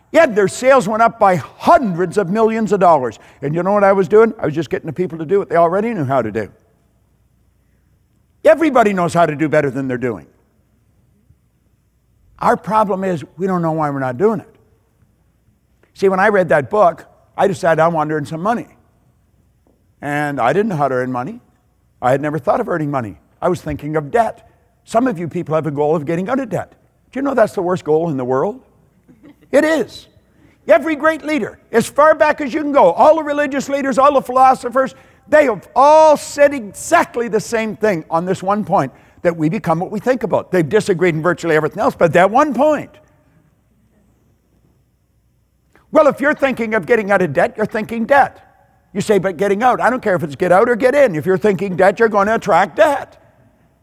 Yet their sales went up by hundreds of millions of dollars. And you know what I was doing? I was just getting the people to do what they already knew how to do. Everybody knows how to do better than they're doing. Our problem is we don't know why we're not doing it. See, when I read that book, I decided I wanted to earn some money. And I didn't know how to earn money. I had never thought of earning money. I was thinking of debt. Some of you people have a goal of getting out of debt. Do you know that's the worst goal in the world? It is. Every great leader, as far back as you can go, all the religious leaders, all the philosophers, they have all said exactly the same thing on this one point, that we become what we think about. They've disagreed in virtually everything else, but that one point. Well, if you're thinking of getting out of debt, you're thinking debt. You say, but getting out, I don't care if it's get out or get in. If you're thinking debt, you're going to attract debt.